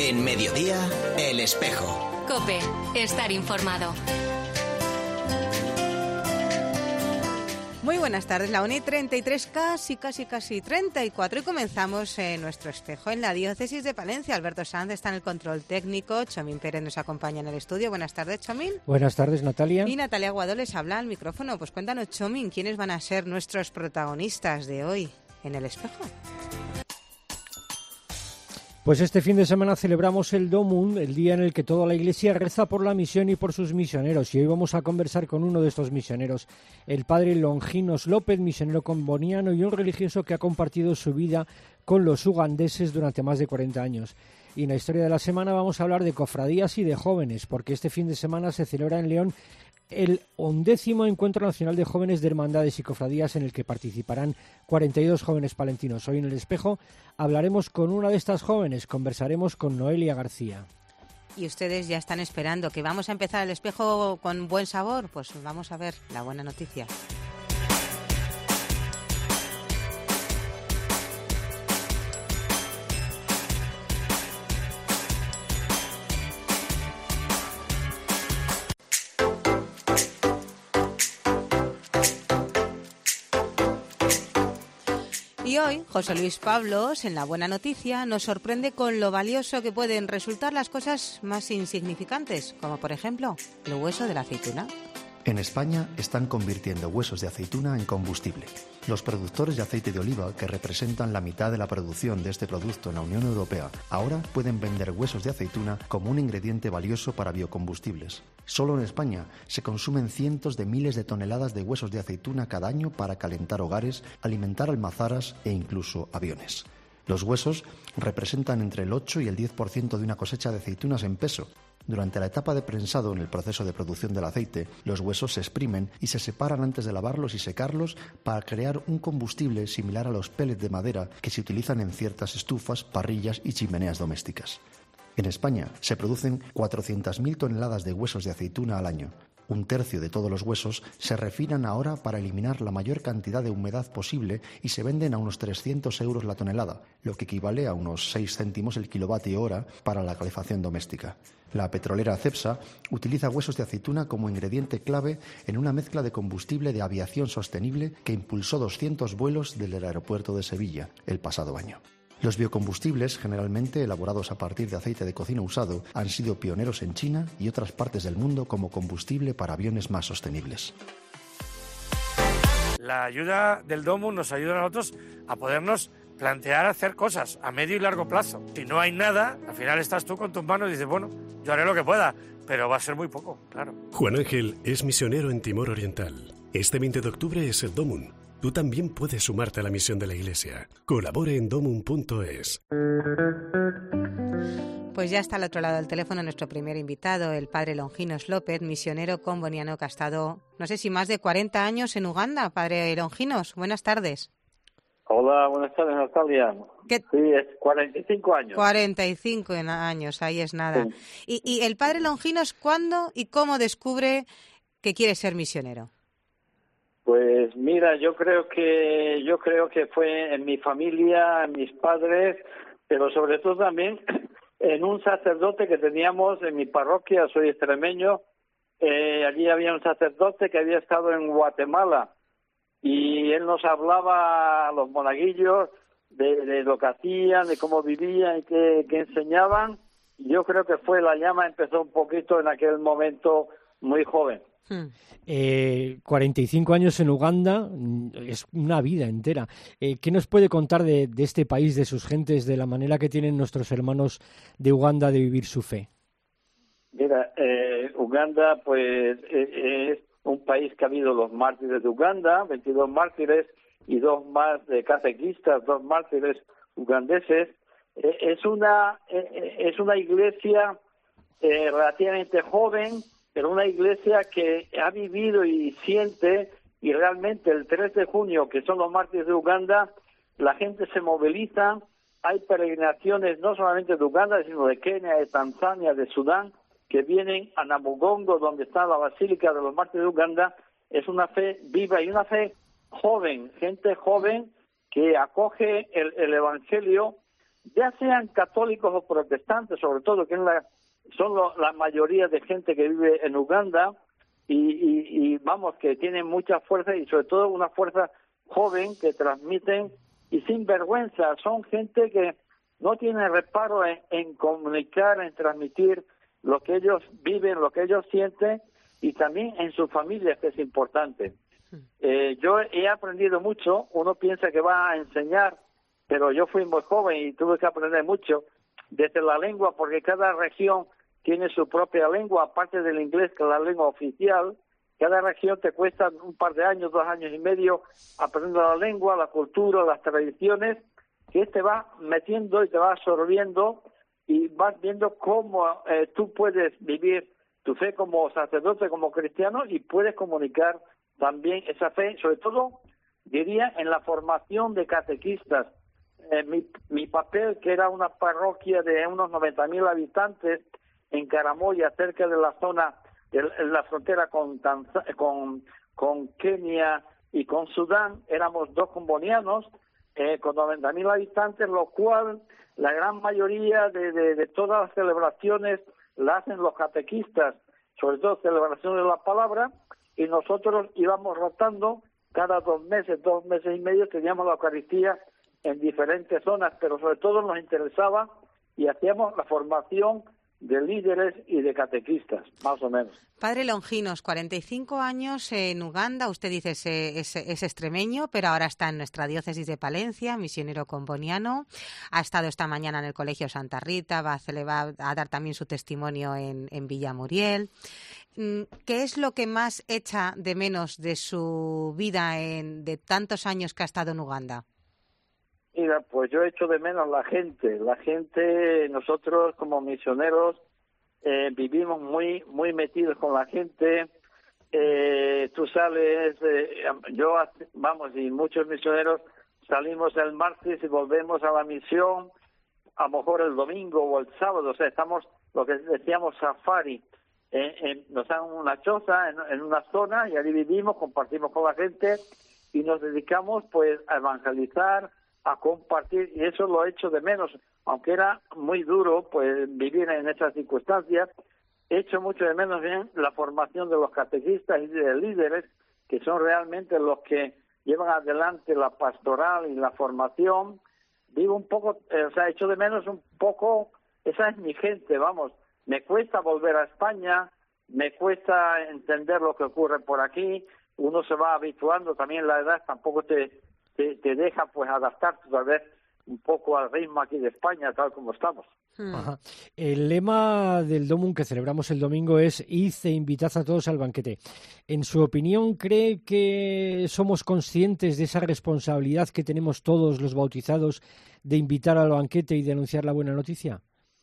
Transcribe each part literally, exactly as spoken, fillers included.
En Mediodía, El Espejo. COPE, estar informado. Muy buenas tardes, la una y treinta y tres, casi, casi, casi treinta y cuatro, y comenzamos eh, nuestro espejo en la diócesis de Palencia. Alberto Sanz está en el control técnico, Chomín Pérez nos acompaña en el estudio. Buenas tardes, Chomín. Buenas tardes, Natalia. Y Natalia Aguado les habla al micrófono. Pues cuéntanos, Chomín, ¿quiénes van a ser nuestros protagonistas de hoy en el espejo? Pues este fin de semana celebramos el Domum, el día en el que toda la Iglesia reza por la misión y por sus misioneros. Y hoy vamos a conversar con uno de estos misioneros, el padre Longinos López, misionero comboniano y un religioso que ha compartido su vida con los ugandeses durante más de cuarenta años. Y en la historia de la semana vamos a hablar de cofradías y de jóvenes, porque este fin de semana se celebra en León el undécimo Encuentro Nacional de Jóvenes de Hermandades y Cofradías, en el que participarán cuarenta y dos jóvenes palentinos. Hoy en El Espejo hablaremos con una de estas jóvenes, conversaremos con Noelia García. Y ustedes ya están esperando que vamos a empezar El Espejo con buen sabor. Pues vamos a ver la buena noticia. Y hoy, José Luis Pablos, en La Buena Noticia, nos sorprende con lo valioso que pueden resultar las cosas más insignificantes, como por ejemplo, el hueso de la aceituna. En España están convirtiendo huesos de aceituna en combustible. Los productores de aceite de oliva, que representan la mitad de la producción de este producto en la Unión Europea, ahora pueden vender huesos de aceituna como un ingrediente valioso para biocombustibles. Solo en España se consumen cientos de miles de toneladas de huesos de aceituna cada año para calentar hogares, alimentar almazaras e incluso aviones. Los huesos representan entre el ocho y el diez por ciento de una cosecha de aceitunas en peso. Durante la etapa de prensado en el proceso de producción del aceite, los huesos se exprimen y se separan antes de lavarlos y secarlos para crear un combustible similar a los pellets de madera que se utilizan en ciertas estufas, parrillas y chimeneas domésticas. En España se producen cuatrocientas mil toneladas de huesos de aceituna al año. Un tercio de todos los huesos se refinan ahora para eliminar la mayor cantidad de humedad posible y se venden a unos trescientos euros la tonelada, lo que equivale a unos seis céntimos el kilovatio hora para la calefacción doméstica. La petrolera Cepsa utiliza huesos de aceituna como ingrediente clave en una mezcla de combustible de aviación sostenible que impulsó doscientos vuelos desde el aeropuerto de Sevilla el pasado año. Los biocombustibles, generalmente elaborados a partir de aceite de cocina usado, han sido pioneros en China y otras partes del mundo como combustible para aviones más sostenibles. La ayuda del Domum nos ayuda a nosotros a podernos plantear hacer cosas a medio y largo plazo. Si no hay nada, al final estás tú con tus manos y dices, bueno, yo haré lo que pueda, pero va a ser muy poco, claro. Juan Ángel es misionero en Timor Oriental. Este veinte de octubre es el Domum. Tú también puedes sumarte a la misión de la Iglesia. Colabore en domum punto es. Pues ya está al otro lado del teléfono nuestro primer invitado, el padre Longinos López, misionero comboniano que ha estado, no sé si más de cuarenta años en Uganda. Padre Longinos, buenas tardes. Hola, buenas tardes, Natalia. ¿Qué? Sí, es cuarenta y cinco años. cuarenta y cinco años, ahí es nada. Sí. Y, y el padre Longinos, ¿cuándo y cómo descubre que quiere ser misionero? Pues mira, yo creo que yo creo que fue en mi familia, en mis padres, pero sobre todo también en un sacerdote que teníamos en mi parroquia. Soy extremeño. Eh, allí había un sacerdote que había estado en Guatemala y él nos hablaba a los monaguillos de, de lo que hacían, de cómo vivían y qué, qué enseñaban. Y yo creo que fue la llama, empezó un poquito en aquel momento muy joven. Hmm. Eh, cuarenta y cinco años en Uganda es una vida entera. Eh, ¿Qué nos puede contar de, de este país, de sus gentes, de la manera que tienen nuestros hermanos de Uganda de vivir su fe? Mira, eh, Uganda pues eh, es un país que ha habido los mártires de Uganda, veintidós mártires y dos más de catequistas, dos mártires ugandeses. Eh, es una eh, es una iglesia eh, relativamente joven, pero una iglesia que ha vivido y siente, y realmente el tres de junio, que son los mártires de Uganda, la gente se moviliza, hay peregrinaciones no solamente de Uganda, sino de Kenia, de Tanzania, de Sudán, que vienen a Namugongo, donde está la Basílica de los Mártires de Uganda. Es una fe viva y una fe joven, gente joven que acoge el, el Evangelio ya sean católicos o protestantes, sobre todo, que es la, son lo, la mayoría de gente que vive en Uganda, y, y, y vamos, que tienen mucha fuerza y sobre todo una fuerza joven que transmiten y sin vergüenza. Son gente que no tiene reparo en, en comunicar, en transmitir lo que ellos viven, lo que ellos sienten, y también en sus familias, que es importante. Eh, yo he aprendido mucho. Uno piensa que va a enseñar, pero yo fui muy joven y tuve que aprender mucho desde la lengua, porque cada región tiene su propia lengua, aparte del inglés, que es la lengua oficial. Cada región te cuesta un par de años, dos años y medio, aprender la lengua, la cultura, las tradiciones, que te va metiendo y te va absorbiendo, y vas viendo cómo eh, tú puedes vivir tu fe como sacerdote, como cristiano, y puedes comunicar también esa fe, sobre todo, diría, en la formación de catequistas. Eh, mi, mi papel, que era una parroquia de unos noventa mil habitantes en Karamoja, cerca de la zona, de la frontera con, Tanz- con, con Kenia y con Sudán, éramos dos combonianos, eh, con noventa mil habitantes, lo cual la gran mayoría de, de, de todas las celebraciones la hacen los catequistas, sobre todo celebraciones de la palabra, y nosotros íbamos rotando cada dos meses, dos meses y medio, teníamos la Eucaristía en diferentes zonas, pero sobre todo nos interesaba y hacíamos la formación de líderes y de catequistas, más o menos. Padre Longinos, cuarenta y cinco años en Uganda, usted dice es, es, es extremeño, pero ahora está en nuestra diócesis de Palencia, misionero comboniano, ha estado esta mañana en el Colegio Santa Rita, va a, celebrar, a dar también su testimonio en, en Villamuriel. ¿Qué es lo que más echa de menos de su vida en, de tantos años que ha estado en Uganda? Mira, pues yo echo de menos la gente. La gente, nosotros como misioneros eh, vivimos muy muy metidos con la gente. Eh, tú sales, eh, yo, vamos, y muchos misioneros salimos el martes y volvemos a la misión, a lo mejor el domingo o el sábado. O sea, estamos, lo que decíamos, safari. Eh, eh, nos dan una choza en, en una zona y allí vivimos, compartimos con la gente y nos dedicamos pues a evangelizar, a compartir, y eso lo he hecho de menos, aunque era muy duro pues vivir en esas circunstancias. He hecho mucho de menos bien la formación de los catequistas y de líderes, que son realmente los que llevan adelante la pastoral y la formación. Digo un poco, eh, o sea, he hecho de menos un poco, esa es mi gente, vamos. Me cuesta volver a España, me cuesta entender lo que ocurre por aquí. Uno se va habituando, también la edad tampoco te Te, te deja pues adaptarte tal vez un poco al ritmo aquí de España, tal como estamos. Ajá. El lema del Domum que celebramos el domingo es "Id e invitad a todos al banquete". En su opinión, ¿cree que somos conscientes de esa responsabilidad que tenemos todos los bautizados de invitar al banquete y de anunciar la buena noticia?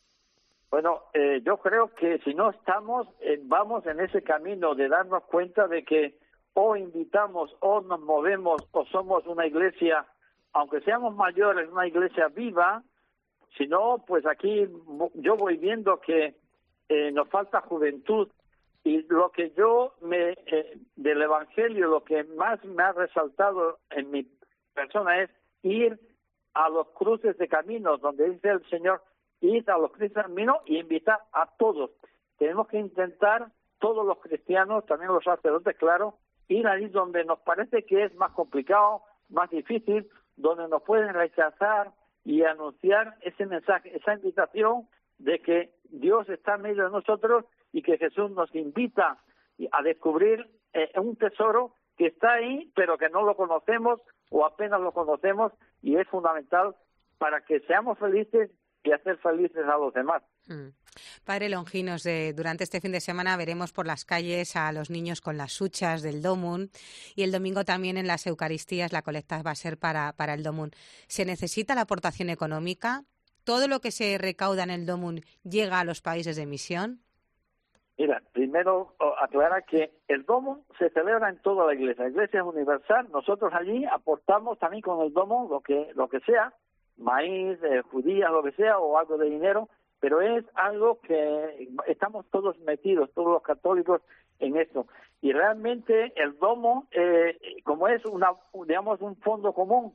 Bueno, eh, yo creo que si no estamos, eh, vamos en ese camino de darnos cuenta de que o invitamos o nos movemos o somos una iglesia, aunque seamos mayores, una iglesia viva. Si no, pues aquí yo voy viendo que eh, nos falta juventud, y lo que yo me eh, del Evangelio, lo que más me ha resaltado en mi persona es ir a los cruces de caminos, donde dice el Señor, ir a los cruces de caminos y invitar a todos. Tenemos que intentar, todos los cristianos, también los sacerdotes, claro, ir ahí donde nos parece que es más complicado, más difícil, donde nos pueden rechazar y anunciar ese mensaje, esa invitación de que Dios está en medio de nosotros y que Jesús nos invita a descubrir eh, un tesoro que está ahí, pero que no lo conocemos o apenas lo conocemos, y es fundamental para que seamos felices y hacer felices a los demás. Mm. Padre Longinos, eh, durante este fin de semana veremos por las calles a los niños con las huchas del Domum, y el domingo también en las Eucaristías la colecta va a ser para, para el Domum. ¿Se necesita la aportación económica? ¿Todo lo que se recauda en el Domum llega a los países de misión? Mira, primero aclarar que el Domum se celebra en toda la iglesia. La iglesia es universal. Nosotros allí aportamos también con el Domum lo que, lo que sea, maíz, eh, judías, lo que sea, o algo de dinero, pero es algo que estamos todos metidos, todos los católicos, en esto. Y realmente el Domo, eh, como es una, digamos, un fondo común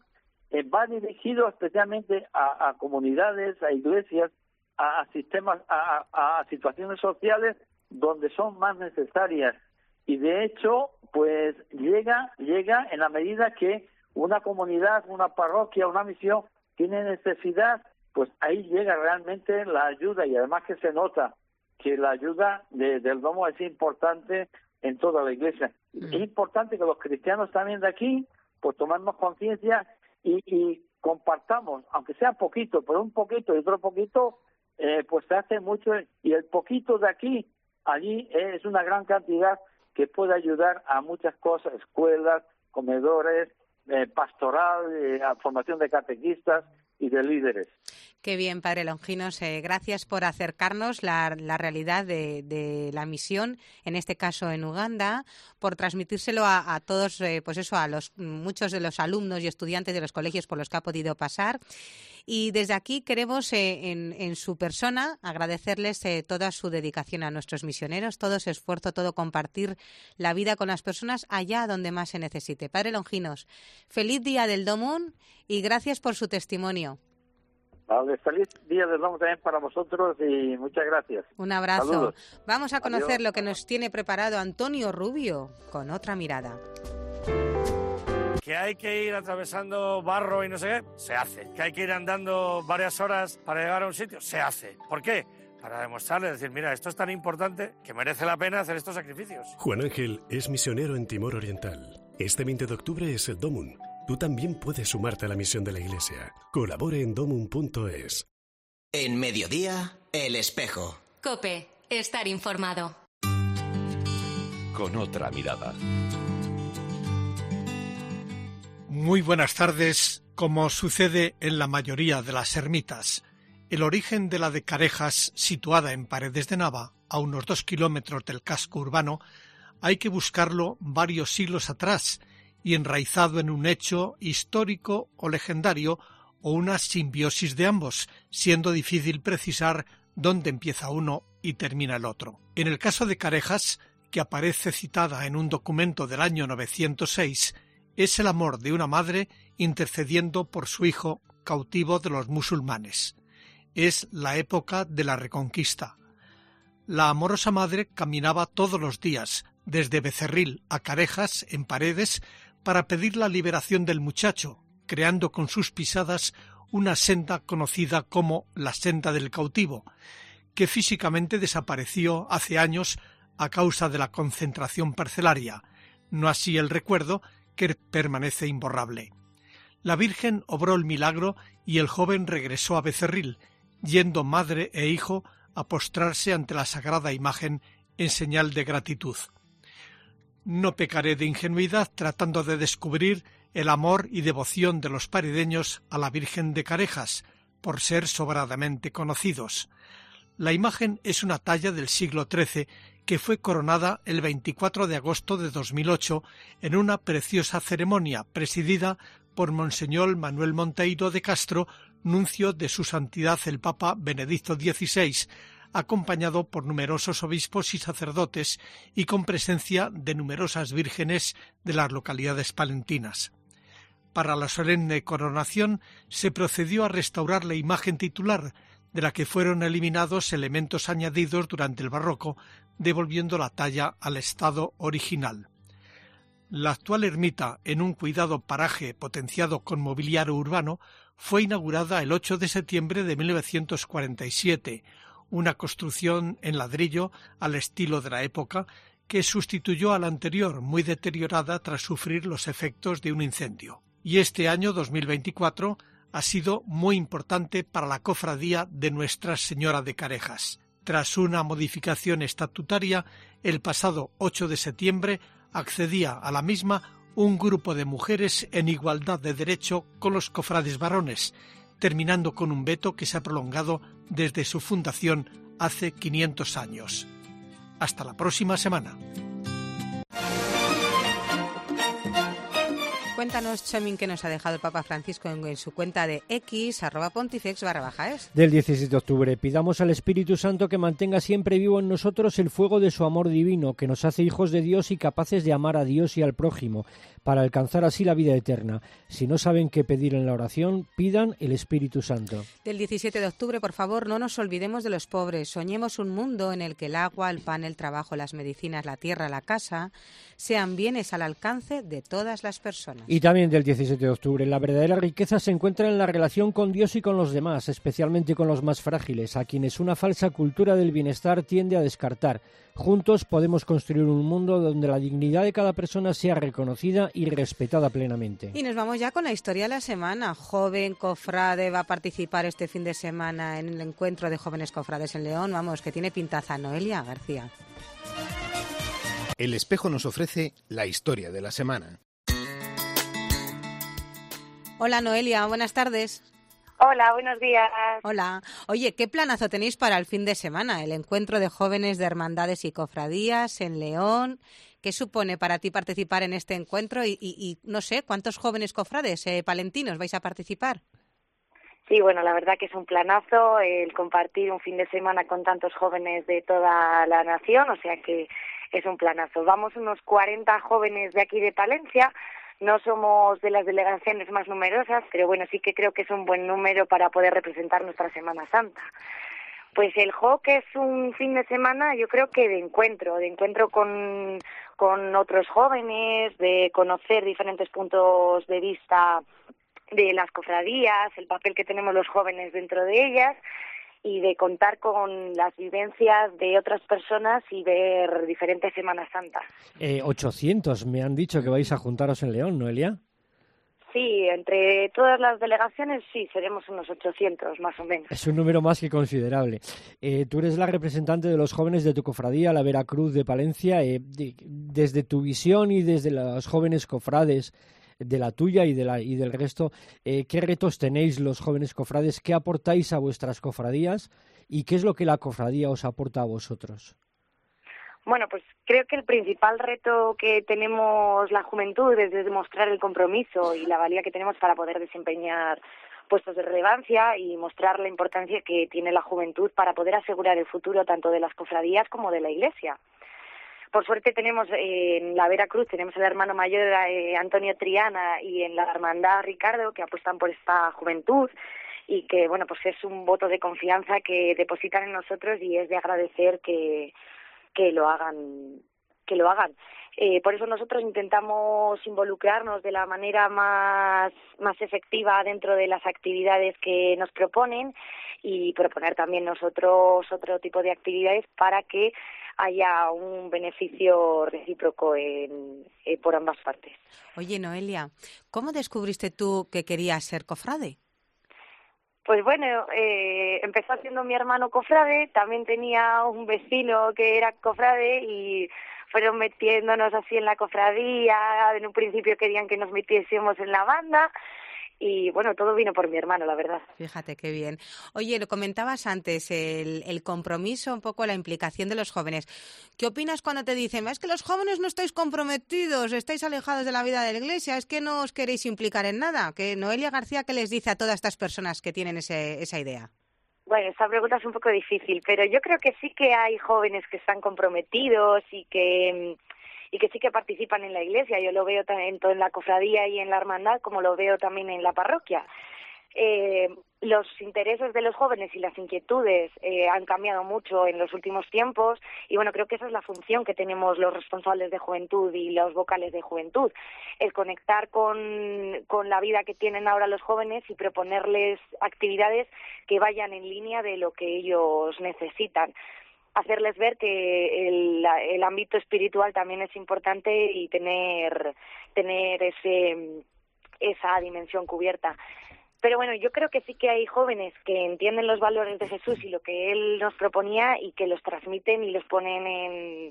eh, va dirigido especialmente a, a comunidades, a iglesias, a, a sistemas, a, a, a situaciones sociales donde son más necesarias. Y de hecho, pues llega, llega en la medida que una comunidad, una parroquia, una misión tiene necesidad, pues ahí llega realmente la ayuda, y además que se nota que la ayuda de, del domo es importante en toda la iglesia. Mm. Es importante que los cristianos también de aquí pues tomemos conciencia y, y compartamos, aunque sea poquito, pero un poquito y otro poquito, eh, pues se hace mucho, y el poquito de aquí, allí es una gran cantidad que puede ayudar a muchas cosas, escuelas, comedores, eh, pastoral, eh, a formación de catequistas y de líderes. Qué bien, Padre Longinos. Eh, gracias por acercarnos la, la realidad de, de la misión, en este caso en Uganda, por transmitírselo a, a todos, eh, pues eso, a los muchos de los alumnos y estudiantes de los colegios por los que ha podido pasar. Y desde aquí queremos, eh, en, en su persona, agradecerles eh, toda su dedicación a nuestros misioneros, todo su esfuerzo, todo compartir la vida con las personas allá donde más se necesite. Padre Longinos, feliz día del Domun y gracias por su testimonio. Vale, feliz día del Domun también para vosotros y muchas gracias. Un abrazo. Saludos. Vamos a conocer Adiós. Lo que nos tiene preparado Antonio Rubio con otra mirada. Que hay que ir atravesando barro y no sé qué, se hace. Que hay que ir andando varias horas para llegar a un sitio, se hace. ¿Por qué? Para demostrarle, decir, mira, esto es tan importante que merece la pena hacer estos sacrificios. Juan Ángel es misionero en Timor Oriental. Este veinte de octubre es el Domun. Tú también puedes sumarte a la misión de la Iglesia. Colabore en domun punto es. En Mediodía, El Espejo. COPE, estar informado. Con otra mirada. Muy buenas tardes. Como sucede en la mayoría de las ermitas, el origen de la de Carejas, situada en Paredes de Nava, a unos dos kilómetros del casco urbano, hay que buscarlo varios siglos atrás y enraizado en un hecho histórico o legendario o una simbiosis de ambos, siendo difícil precisar dónde empieza uno y termina el otro. En el caso de Carejas, que aparece citada en un documento del año novecientos seis, es el amor de una madre intercediendo por su hijo cautivo de los musulmanes. Es la época de la Reconquista. La amorosa madre caminaba todos los días, desde Becerril a Carejas, en Paredes, para pedir la liberación del muchacho, creando con sus pisadas una senda conocida como la senda del cautivo, que físicamente desapareció hace años a causa de la concentración parcelaria, no así el recuerdo, que permanece imborrable. La Virgen obró el milagro y el joven regresó a Becerril, yendo madre e hijo a postrarse ante la sagrada imagen en señal de gratitud. No pecaré de ingenuidad tratando de descubrir el amor y devoción de los paredeños a la Virgen de Carejas, por ser sobradamente conocidos. La imagen es una talla del siglo trece que fue coronada el veinticuatro de agosto de dos mil ocho en una preciosa ceremonia presidida por Monseñor Manuel Monteiro de Castro, nuncio de su santidad el Papa Benedicto dieciséis, acompañado por numerosos obispos y sacerdotes y con presencia de numerosas vírgenes de las localidades palentinas. Para la solemne coronación se procedió a restaurar la imagen titular, de la que fueron eliminados elementos añadidos durante el barroco, devolviendo la talla al estado original. La actual ermita, en un cuidado paraje potenciado con mobiliario urbano, fue inaugurada el ocho de septiembre de mil novecientos cuarenta y siete, una construcción en ladrillo al estilo de la época que sustituyó a la anterior, muy deteriorada tras sufrir los efectos de un incendio. Y este año dos mil veinticuatro ha sido muy importante para la cofradía de Nuestra Señora de Carejas. Tras una modificación estatutaria, el pasado ocho de septiembre accedía a la misma un grupo de mujeres en igualdad de derecho con los cofrades varones, terminando con un veto que se ha prolongado desde su fundación hace quinientos años. Hasta la próxima semana. Cuéntanos, Chomin, qué nos ha dejado el Papa Francisco en, en su cuenta de X, arroba pontifex barra baja es. Del diecisiete de octubre, pidamos al Espíritu Santo que mantenga siempre vivo en nosotros el fuego de su amor divino, que nos hace hijos de Dios y capaces de amar a Dios y al prójimo, para alcanzar así la vida eterna. Si no saben qué pedir en la oración, pidan el Espíritu Santo. Del diecisiete de octubre, por favor, no nos olvidemos de los pobres. Soñemos un mundo en el que el agua, el pan, el trabajo, las medicinas, la tierra, la casa, sean bienes al alcance de todas las personas. Y también del diecisiete de octubre, la verdadera riqueza se encuentra en la relación con Dios y con los demás, especialmente con los más frágiles, a quienes una falsa cultura del bienestar tiende a descartar. Juntos podemos construir un mundo donde la dignidad de cada persona sea reconocida y respetada plenamente. Y nos vamos ya con la historia de la semana. Joven cofrade va a participar este fin de semana en el encuentro de jóvenes cofrades en León. Vamos, que tiene pintaza. Noelia García. El Espejo nos ofrece la historia de la semana. Hola Noelia, buenas tardes. Hola, buenos días. Hola. Oye, ¿qué planazo tenéis para el fin de semana? El encuentro de jóvenes de hermandades y cofradías en León. ¿Qué supone para ti participar en este encuentro? Y, y, y no sé, ¿cuántos jóvenes cofrades eh, palentinos vais a participar? Sí, bueno, la verdad que es un planazo el compartir un fin de semana con tantos jóvenes de toda la nación, o sea que es un planazo. Vamos unos cuarenta jóvenes de aquí de Palencia. No somos de las delegaciones más numerosas, pero bueno, sí que creo que es un buen número para poder representar nuestra Semana Santa. Pues el J O C es un fin de semana, yo creo que de encuentro, de encuentro con, con otros jóvenes, de conocer diferentes puntos de vista de las cofradías, el papel que tenemos los jóvenes dentro de ellas, y de contar con las vivencias de otras personas y ver diferentes Semanas Santas. Eh, ochocientos me han dicho que vais a juntaros en León, ¿Noelia? Sí, entre todas las delegaciones sí, seremos unos ochocientos más o menos. Es un número más que considerable. Eh, tú eres la representante de los jóvenes de tu cofradía, la Veracruz de Palencia. Eh, de, desde tu visión y desde los jóvenes cofrades, de la tuya y de la y del resto, eh, ¿qué retos tenéis los jóvenes cofrades? ¿Qué aportáis a vuestras cofradías? ¿Y qué es lo que la cofradía os aporta a vosotros? Bueno, pues creo que el principal reto que tenemos la juventud es demostrar el compromiso y la valía que tenemos para poder desempeñar puestos de relevancia y mostrar la importancia que tiene la juventud para poder asegurar el futuro tanto de las cofradías como de la Iglesia. Por suerte tenemos eh, en la Veracruz, tenemos el hermano mayor eh, Antonio Triana y en la hermandad Ricardo, que apuestan por esta juventud y que, bueno, pues es un voto de confianza que depositan en nosotros y es de agradecer que, que lo hagan. que lo hagan. Eh, por eso nosotros intentamos involucrarnos de la manera más, más efectiva dentro de las actividades que nos proponen y proponer también nosotros otro tipo de actividades para que haya un beneficio recíproco en, eh, por ambas partes. Oye, Noelia, ¿cómo descubriste tú que querías ser cofrade? Pues bueno, eh, empezó siendo mi hermano cofrade, también tenía un vecino que era cofrade y fueron metiéndonos así en la cofradía. En un principio querían que nos metiésemos en la banda y bueno, todo vino por mi hermano, la verdad. Fíjate qué bien. Oye, lo comentabas antes, el, el compromiso, un poco la implicación de los jóvenes. ¿Qué opinas cuando te dicen, es que los jóvenes no estáis comprometidos, estáis alejados de la vida de la Iglesia, es que no os queréis implicar en nada? Que Noelia García, ¿qué les dice a todas estas personas que tienen ese, esa idea? Bueno, esta pregunta es un poco difícil, pero yo creo que sí que hay jóvenes que están comprometidos y que y que sí que participan en la Iglesia. Yo lo veo tanto en la cofradía y en la hermandad como lo veo también en la parroquia. Eh, los intereses de los jóvenes y las inquietudes eh, han cambiado mucho en los últimos tiempos y bueno, creo que esa es la función que tenemos los responsables de juventud y los vocales de juventud, el conectar con, con la vida que tienen ahora los jóvenes y proponerles actividades que vayan en línea de lo que ellos necesitan. Hacerles ver que el, el ámbito espiritual también es importante y tener, tener ese, esa dimensión cubierta. Pero bueno, yo creo que sí que hay jóvenes que entienden los valores de Jesús y lo que Él nos proponía y que los transmiten y los ponen en,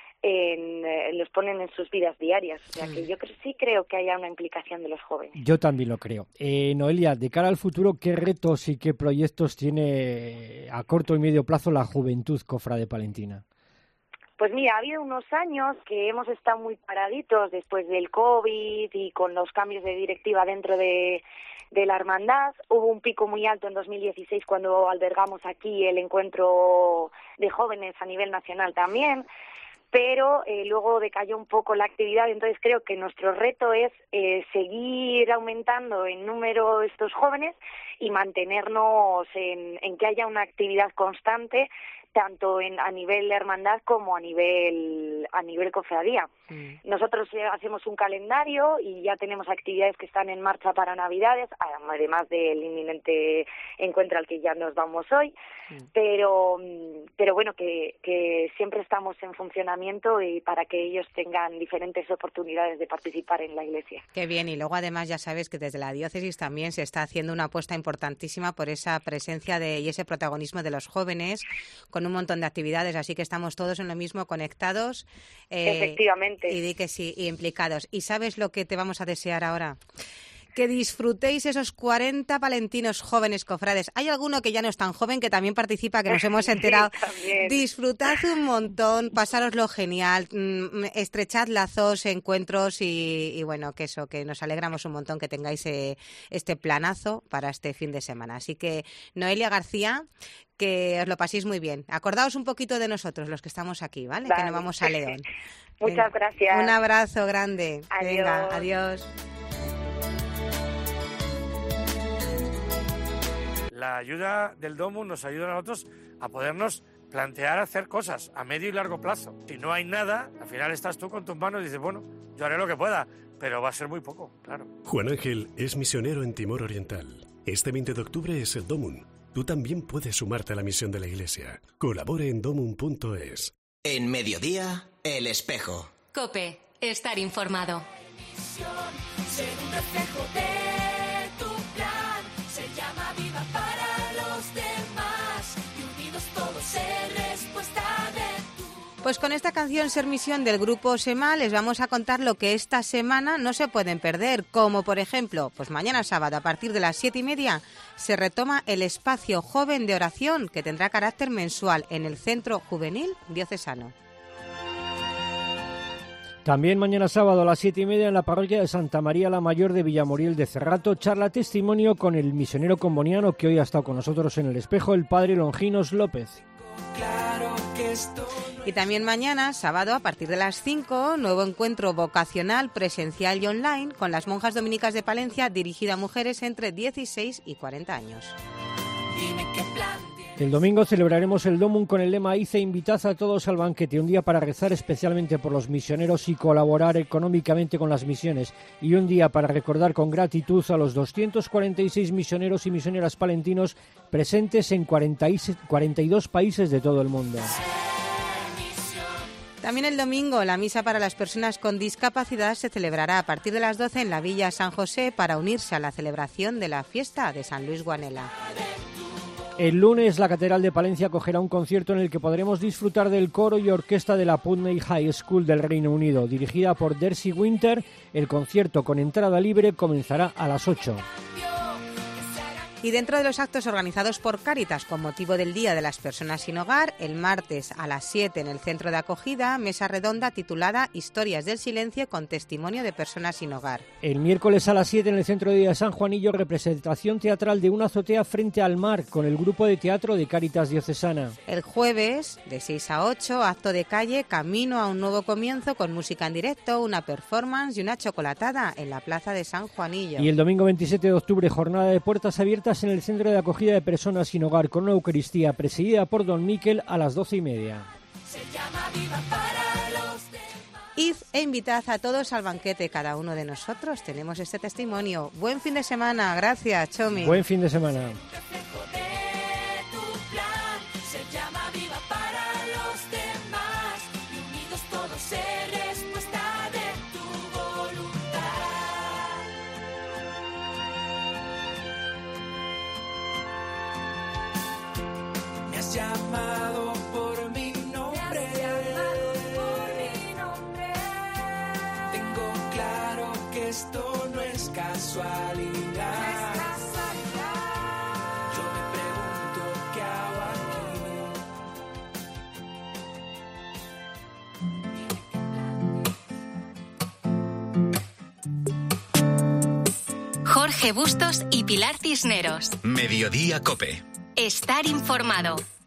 en eh, los ponen en sus vidas diarias. O sea que yo creo, sí creo que haya una implicación de los jóvenes. Yo también lo creo. Eh, Noelia, de cara al futuro, ¿qué retos y qué proyectos tiene a corto y medio plazo la juventud cofrade palentina? Pues mira, ha habido unos años que hemos estado muy paraditos después del COVID y con los cambios de directiva dentro de, de la hermandad. Hubo un pico muy alto en dos mil dieciséis cuando albergamos aquí el encuentro de jóvenes a nivel nacional también, pero eh, luego decayó un poco la actividad. Entonces creo que nuestro reto es eh, seguir aumentando en número estos jóvenes y mantenernos en, en que haya una actividad constante tanto en a nivel hermandad como a nivel a nivel cofradía. Mm. Nosotros eh, hacemos un calendario y ya tenemos actividades que están en marcha para Navidades, además del inminente encuentro al que ya nos vamos hoy, mm. pero pero bueno, que, que siempre estamos en funcionamiento y para que ellos tengan diferentes oportunidades de participar en la Iglesia. Qué bien, y luego además ya sabes que desde la diócesis también se está haciendo una apuesta importantísima por esa presencia de y ese protagonismo de los jóvenes, con un montón de actividades, así que estamos todos en lo mismo, conectados. Eh, Efectivamente. Y di que sí, y implicados. ¿Y sabes lo que te vamos a desear ahora? Que disfrutéis esos cuarenta palentinos jóvenes cofrades. Hay alguno que ya no es tan joven, que también participa, que nos hemos enterado. Sí, disfrutad un montón, pasároslo genial, estrechad lazos, encuentros y, y bueno, que eso, que nos alegramos un montón que tengáis eh, este planazo para este fin de semana. Así que, Noelia García, que os lo paséis muy bien. Acordaos un poquito de nosotros, los que estamos aquí, ¿vale? Vale. Que no vamos a León. Muchas Venga. gracias. Un abrazo grande. Adiós. Venga, adiós. La ayuda del Domun nos ayuda a nosotros a podernos plantear hacer cosas a medio y largo plazo. Si no hay nada, al final estás tú con tus manos y dices, bueno, yo haré lo que pueda, pero va a ser muy poco, claro. Juan Ángel es misionero en Timor Oriental. Este veinte de octubre es el Domun. Tú también puedes sumarte a la misión de la Iglesia. Colabore en domun punto es. En Mediodía, El Espejo. COPE, estar informado. Ser un reflejo de tu plan, se llama Viva para los demás, y unidos todos ser respuesta de tu... Pues con esta canción Ser Misión del grupo SEMA les vamos a contar lo que esta semana no se pueden perder, como por ejemplo, pues mañana sábado a partir de las siete y media se retoma el espacio joven de oración que tendrá carácter mensual en el Centro Juvenil Diocesano. También mañana sábado a las siete y media en la parroquia de Santa María la Mayor de Villamoriel de Cerrato, charla testimonio con el misionero comboniano que hoy ha estado con nosotros en El Espejo, el padre Longinos López. Y también mañana, sábado, a partir de las cinco, nuevo encuentro vocacional presencial y online con las monjas dominicas de Palencia, dirigido a mujeres entre dieciséis y cuarenta años. El domingo celebraremos el Domun con el lema Hice invitad a todos al banquete, un día para rezar especialmente por los misioneros y colaborar económicamente con las misiones, y un día para recordar con gratitud a los doscientos cuarenta y seis misioneros y misioneras palentinos presentes en cuarenta y dos países de todo el mundo. También el domingo la misa para las personas con discapacidad se celebrará a partir de las doce en la Villa San José para unirse a la celebración de la fiesta de San Luis Guanela. El lunes la Catedral de Palencia acogerá un concierto en el que podremos disfrutar del coro y orquesta de la Putney High School del Reino Unido. Dirigida por Darcy Winter, el concierto con entrada libre comenzará a las ocho. Y dentro de los actos organizados por Cáritas con motivo del Día de las Personas sin Hogar, el martes a las siete en el Centro de Acogida, mesa redonda titulada Historias del Silencio con testimonio de personas sin hogar. El miércoles a las siete en el Centro de Día de San Juanillo, representación teatral de una azotea frente al mar con el grupo de teatro de Cáritas Diocesana. El jueves, de seis a ocho, acto de calle, camino a un nuevo comienzo con música en directo, una performance y una chocolatada en la Plaza de San Juanillo. Y el domingo veintisiete de octubre, jornada de puertas abiertas en el Centro de Acogida de Personas sin Hogar con una Eucaristía presidida por Don Miquel a las doce y media. Id e invitad a todos al banquete. Cada uno de nosotros tenemos este testimonio. Buen fin de semana. Gracias, Chomi. Buen fin de semana. Llamado por mi nombre, por mi nombre. Tengo claro que esto no es casualidad. Yo me pregunto qué hago aquí. Jorge Bustos y Pilar Cisneros. Mediodía Cope. Estar informado.